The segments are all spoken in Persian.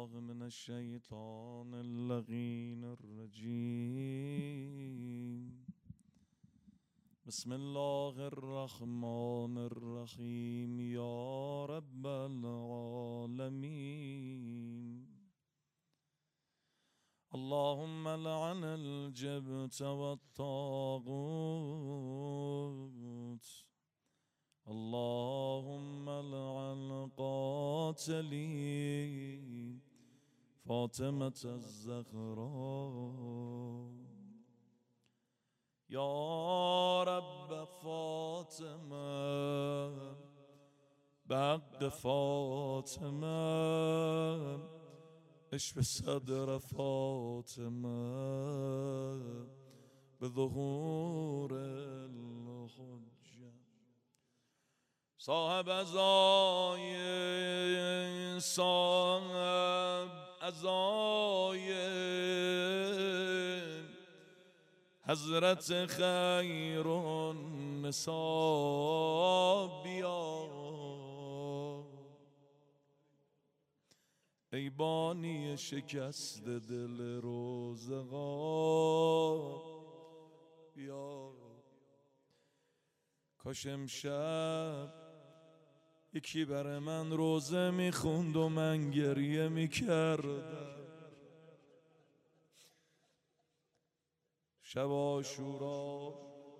من الشيطان اللعين الرجيم. بسم الله الرحمن الرحيم. يا رب العالمين. اللهم لعن الجبت والطاغوت. اللهم لعن قاتلي فاطمة الزهراء. يا رب فاطمة بحق فاطمة اشف صدر فاطمة بظهور الحجة. صاحب عزای صاحب عزای حضرت خیر النساء بیا. ای بانی شکست دل روزگار بیا. کاش امشب یکی برای من روزه میخوند و من گریه میکردم. شب عاشورا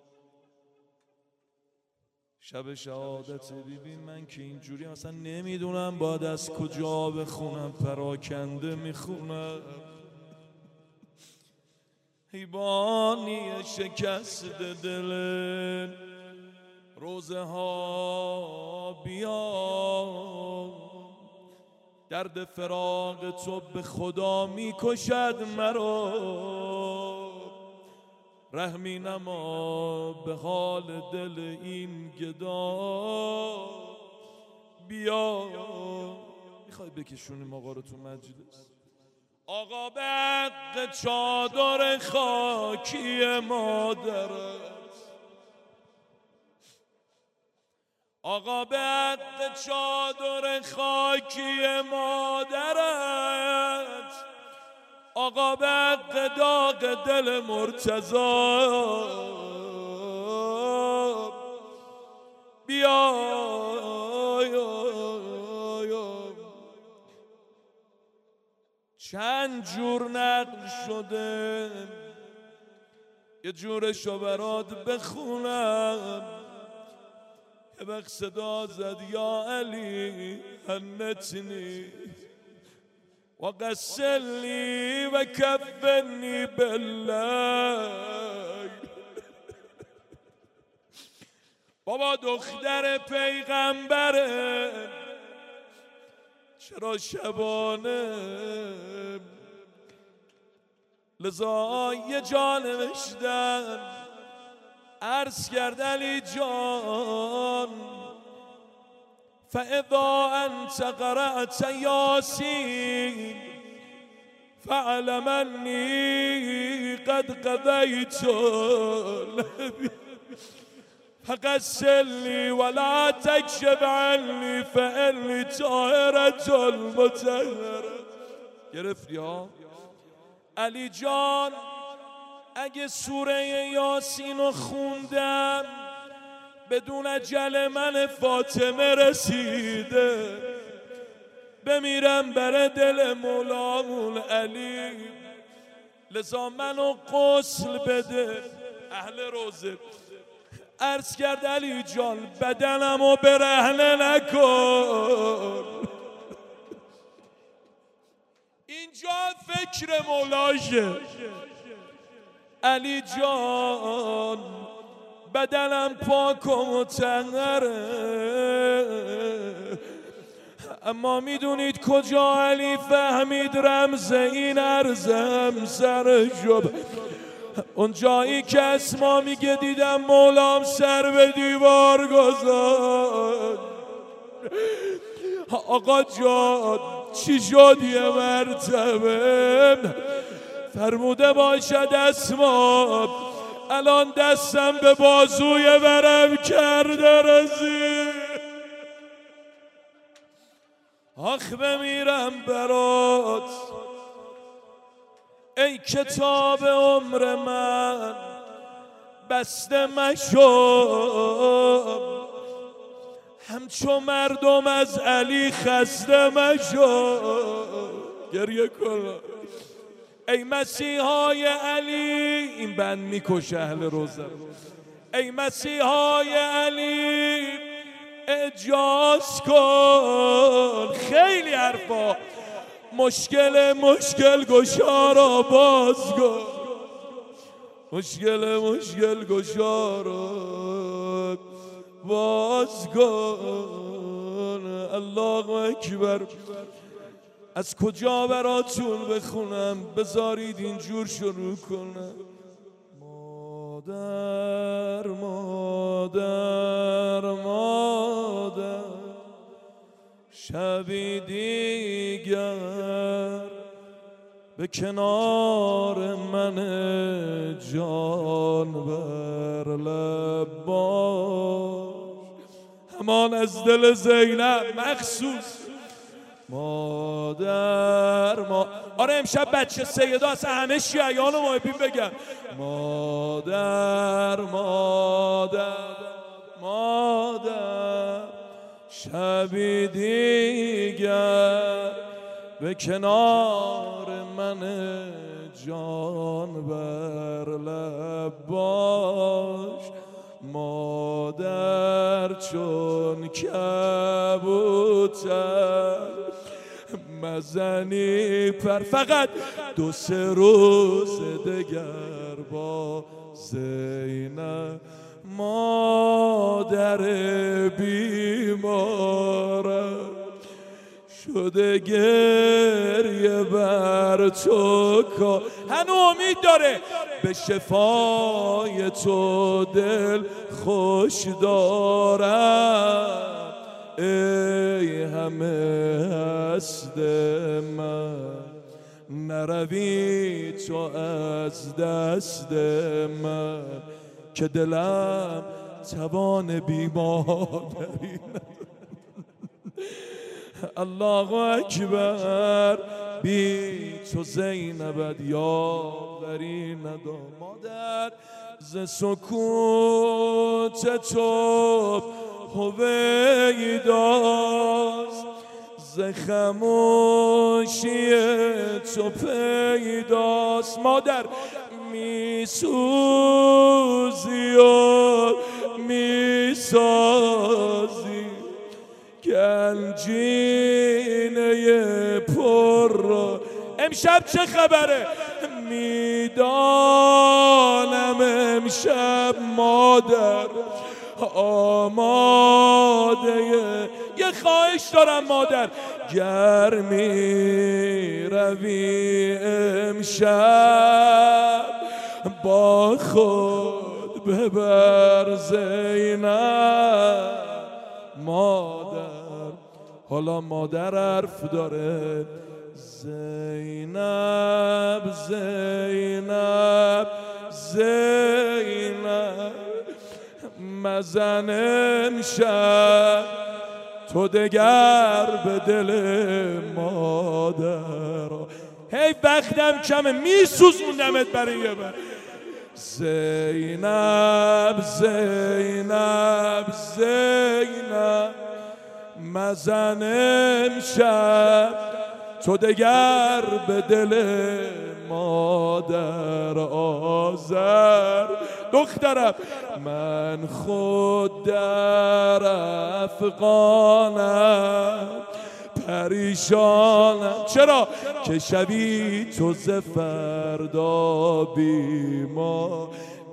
شب شهادت ببین من که اینجوری مثلا نمیدونم باید از کجا بخونم، پراکنده میخونم. حیبانی شکست دل روزه ها بیا. درد فراق تو به خدا میکشد مرا. رحمی نما به حال دل این گدا بیا. میخوای بکشونیم آقا رو تو مجلس؟ آقا به حق چادر خاکی مادرت. آقا به حق چادر خاکی مادرت. آقا به حق داغ دل مرتضی بیا. چند جور نقل شده، یه جورشو برات بخونم. یه وقت صدا زد یا علی هنتنی و غسلنی و کفنی بالله. بابا دختر پیغمبره، چرا شبانه؟ لذا یه جا نوشتم، عرض کرد علی جان فاذا انت قرأت یاسین فاعلم انی قد قضیت فغسلنی ولا تکشف عنی فانی طاهرة مطهرة. گرفتی ها؟ علی جان اگه سوره یاسین رو خوندم بدون اجل من فاطمه رسیده، بمیرم بر دل مولامون علی. لذا منو غسل بده. اهل روزه عرض کرد علی جان بدنمو برهنه نکن. اینجا فکر مولاشه. علی جان بدنم پاک و مطهره، اما میدونید کجا علی فهمید رمز این عرضم سر جب؟ اون جایی که اسما میگه دیدم مولام سر به دیوار گذاشت. آقا جان چی شد یه مرتبه؟ فرموده باشد اسما الان دستم به بازوی ورم کرده رزی. آخ بمیرم برات ای کتاب عمر من، بسته مشو همچو مردم از علی خسته مشو. گریه کن ای مسیحای علی، این بند میکشه اهل روزه. ای مسیحای علی اجاز کن، خیلی حرفا، مشکل گشارا باز کن، مشکل گشارا باز کن. الله اکبر. از کجا براتون بخونم؟ بذارید اینجور شروع کنم. مادر مادر مادر، شبی دیگر به کنار من جان بر لب باش. همان از دل زینب مخصوص. مادر آره امشب بچه سیدا اصلا همه شیعیان و محبین بگن مادر مادر مادر، شبی دیگر به کنار من جان بر لب باش. مادر چون کبوتر مزنی پر، فقط 2-3 روز دگر با زینب. مادر بیمارم شده گریه بر تو کار، هنو امید داره به شفای تو دل خوش دارم. ای همه هست من، نروی تو از دست من، که دلم توان بیماری. الله اکبر. بی تو زینبت یاوری ندام. مادر ز سکوت تو هویداست، ز خموشی تو پیداست. مادر میسوزی و میسازی، گنجینه پر را. امشب چه خبره؟ میدانم امشب مادر آماده. یه خواهش دارم مادر، گر میروی امشب با خود ببر زینب. مادر حالا مادر حرف داره. زینب زینب زینب، مزن امشب تو دگر به دل مادر. هی وقتم کمه میسوزوندمت برای یه بر. زینب زینب زینب، مزن امشب تو دگر به دل مادر آذر. دخترم من خود در افغانم پریشانم. چرا؟ که شبی تو ز فردا بیما.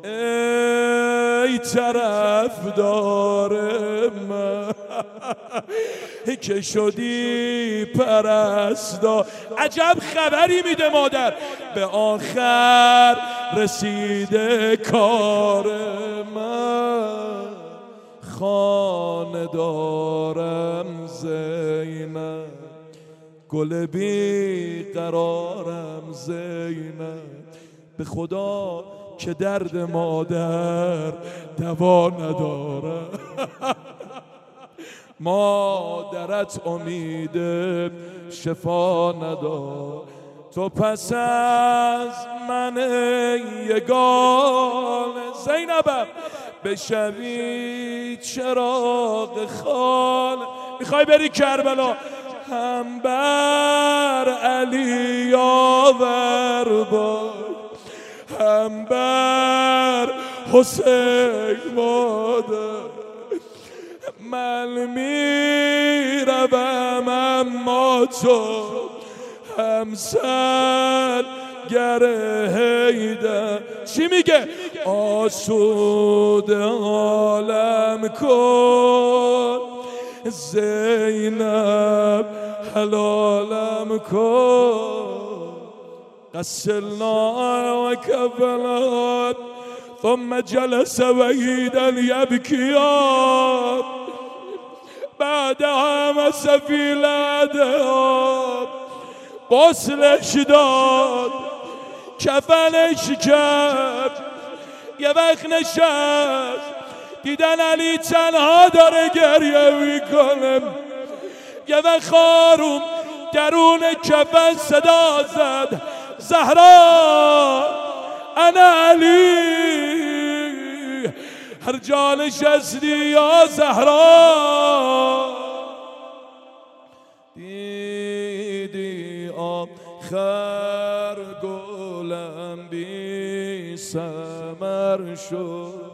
ای طرفدار من که شدی پرستار. عجب خبری میده مادر، به آخر رسیده کار من. خانه دارم زینب، گل بی قرارم زینب. به خدا که درد مادر دوا نداره. مادرت امید شفا نداد. تو پس از من یگانه زینبم بشوی چراغ خانه. میخوای بری کربلا هم بر علی آور بای، هم بر حسین مادر. من میروم اما تو همسر گره حیدر. چی میگه؟ آسود عالم کن زینب حلالم کن. غسلنا و کفنات ثم جلس وحيدا يبكي بعدها مس في الاداب. غسلش داد کفنش کرد یه وقت نشست دیدن علی تنها داره گریه میکنه. یه وقت خاروم درون کفن صدا زد زهرا انا علی. هر جا نشستی یا زهرا دیدی آخر گلم بی ثمر شد.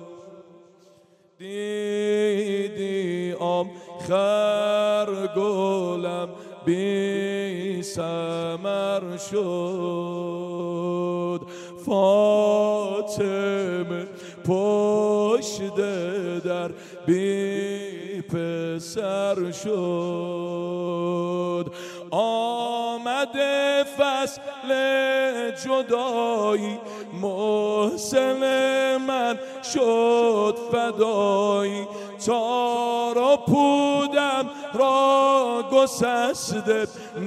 دیدی آخر گلم بی ثمر شد. فاطمه پشت در بی پسر شد. آمده فصل جدایی محسن من شد فدایی. تار و پودم را گسسته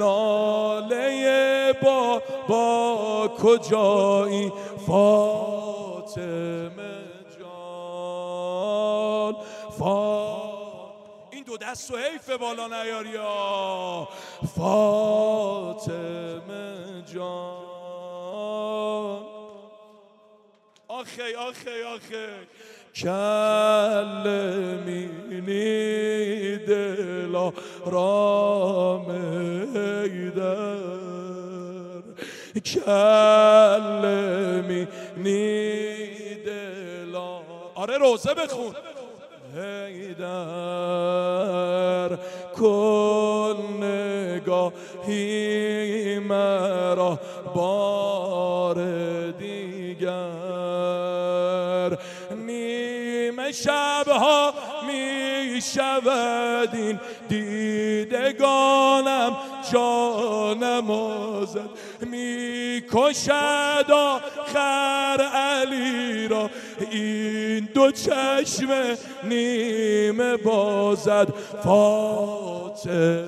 ناله بابا کجایی. فاطمه جان این دو دست و حیف بالا نیاری ها. فاطمه جان آخی آخی آخی کلمینی دلا رام حیدر. کلمینی دلا آره روزه بخون حیدر. کن نگاهی مرا بار دیگر. نیمه شبها می شود این دیدگانم جانمازد. می کشد آخر علی را این دو چشم نیمه بازد. فاطمه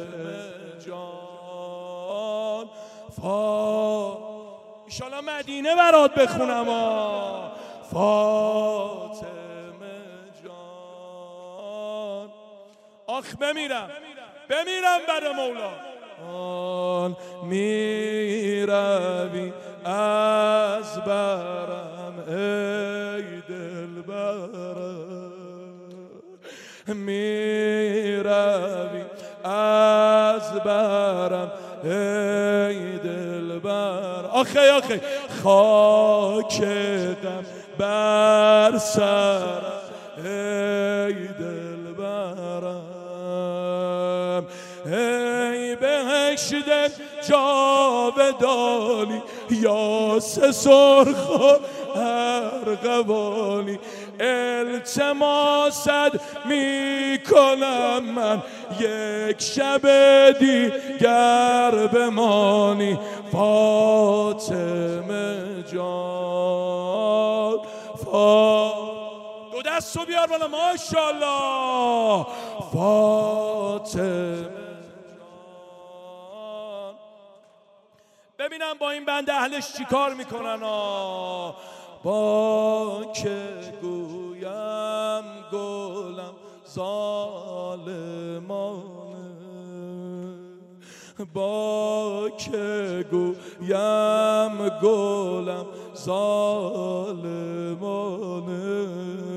جان ایشالا مدینه برات بخونم فاطمه جان. آخ بمیرم بر مولا. میروی از برم ای دلبرم. میروی از برم ای دلبر. آخی آخی خاک غم بر سرم ای دلبرم. ای بهشت جاودانی یاس سرخ و ارغوانی. التماست میکنم من یک شب دیگر بمانی. فاطمه جان دو دستو بیار بالا ماشاءالله. فاطمه جان ببینم با این بند اهلش چی کار میکنن با که گویم گلم ظالمانه با که گویم گلم ظالمانه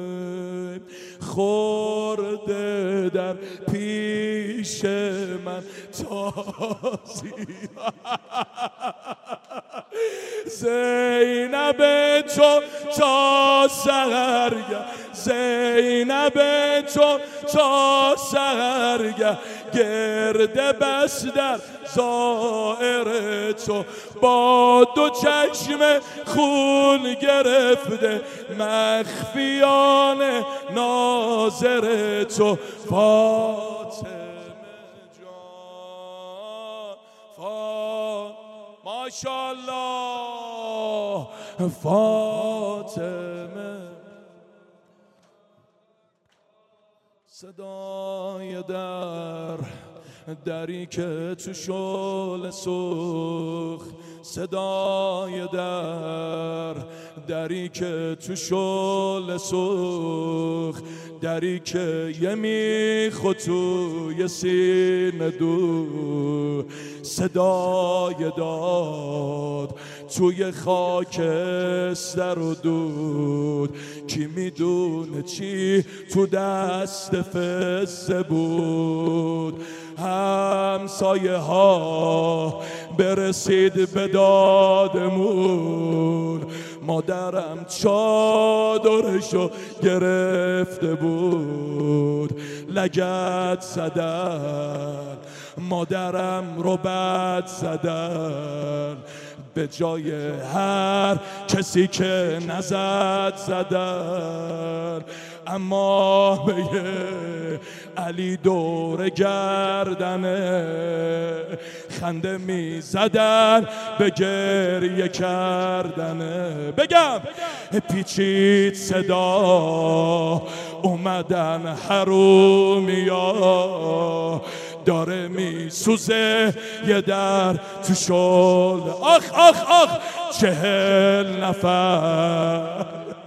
خورده در پیش من تازی زینب تو تا سحرگه زینب تو تا سحرگه گرده بس در زائر تو با دو چشم خون گرفته مخفیان ناظر تو فاطمه جان ماشاءالله فاطمه صدای دری که تو شعله سوخت صدای دری که تو شعله سوخت دری که یه میخ توی سینه دو صدای داد توی خاکستر و دود کی میدونه چی تو دست فزه بود همسایه ها برسید به دادمون مادرم چادرشو گرفته بود لگد زدن مادرم رو بد زدن به جای هر کسی که نزد زدن اما به علی دور گردنه خنده می زدن به گریه کردنه بگم پیچید صدا اومدن حرومیا داره می سوزه یه در تو شل آخ آخ آخ 40 نفر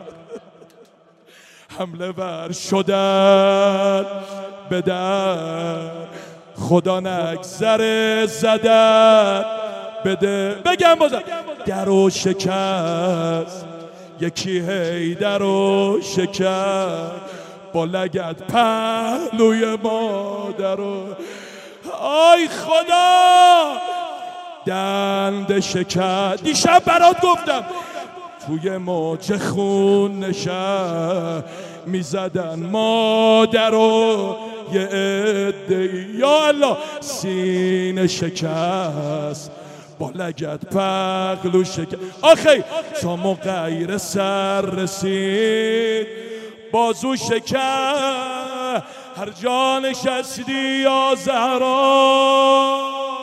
حمله ور شدن به در خدا نگذره زدن بده بگم بازم درو شکست یکی هی درو شکست با لگد پهلوی مادرو آی خدا دند شکست دیشب برات گفتم توی موج خون نشست میزدن مادرو یه عده‌ای یا الله سینه شکست با لگد پهلو شکست آخی تا غیر سر رسید بازو شکست هر جا نشستی یا زهرا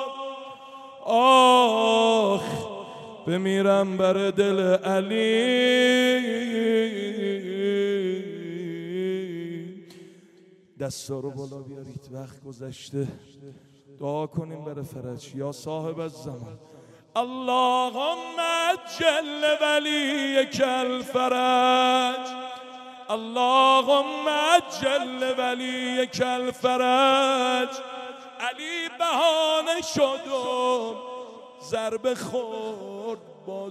آخ بمیرم بر دل علی دستا رو بالا بیارید وقت گذشته دعا کنیم برای فرج یا صاحب الزمان اللهم عجل ولیک الفرج اللهم عجل ولیک الفرج علی بهانه شدم ضربه خورد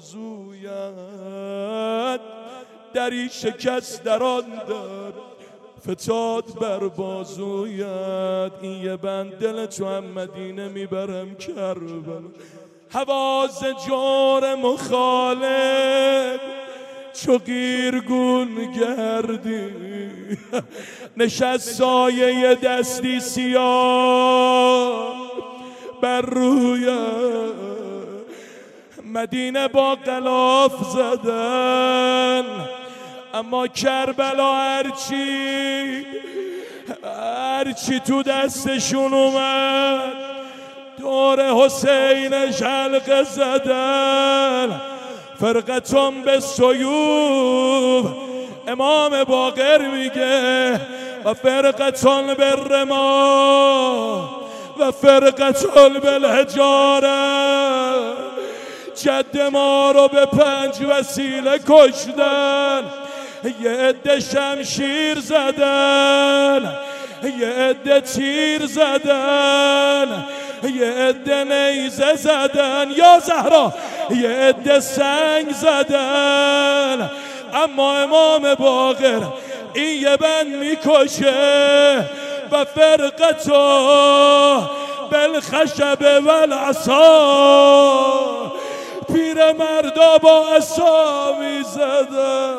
بازویت دری شکست در آن در فتاد بر بازویت این یه بند دل تو هم مدینه میبرم کربلا حواز جور مخالف چو قیرگون گردی نشست سایه دستی سیاه بر رویت مدینه با غلاف زدن اما کربلا هرچی تو دستشون اومد دور حسینش حلقه زدن فرقتون به سیوف امام باقر میگه و فرقتون به رما و فرقتون بالحجاره جد ما رو به 5 وسیله کشتن یه عده شمشیر زدن یه عده تیر زدن، یه عده نیزه زدن یا زهرا، یه عده سنگ زدن، اما امام باقر این یه بند میکشه و فرقتو بالخشب والعصا، پیر مردا با عصا میزده.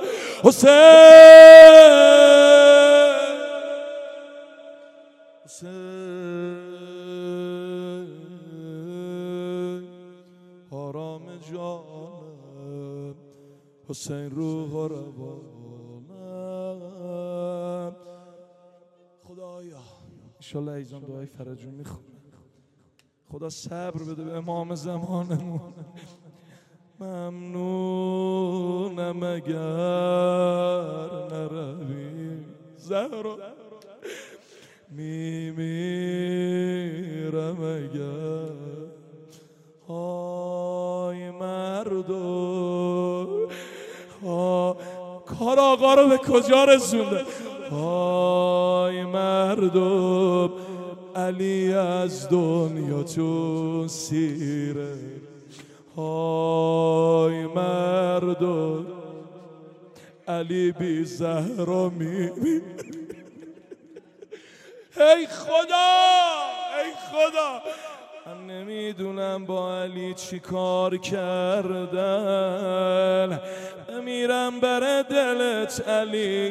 حسین حرام جانم، حسین روح و روانم. خدایا انشالله ایزان دعای فرجون میخونه. خدا صبر بده به امام زمانمون. ممنونم اگر نروی زهرا، میمیرم اگر. آی مردم، کار آقا رو به کجا رسونده. آی مردم، علی از دنیا چون سیره. آی مردم، علی بی زهرا میمیره. ای خدا، ای خدا، من نمیدونم با علی چی کار کردن. میرم بر دلت علی،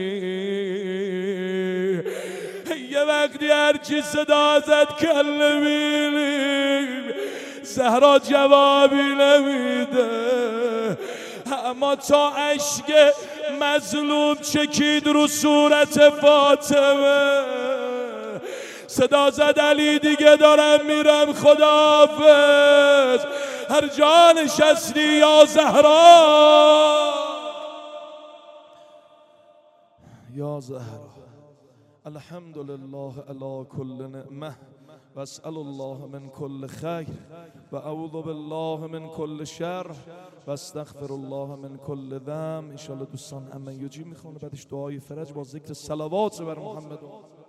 یه وقتی هرچی صدا زد کل میلی، زهرا جوابی نمیده، اما تا اشک مظلوم چکید رو صورت فاطمه، صدا زد علی دیگه دارم میرم خداحافظ. هر جا نشستی یا زهرا، یا زهرا. الحمدلله علی کل نعمه و اسأل الله من کل خیر و اعوذ بالله من کل شر و استغفر الله من کل ذنب. انشالله دوستان امن یجی میخونه، بعدش دعای فرج با ذکر صلوات بر محمد.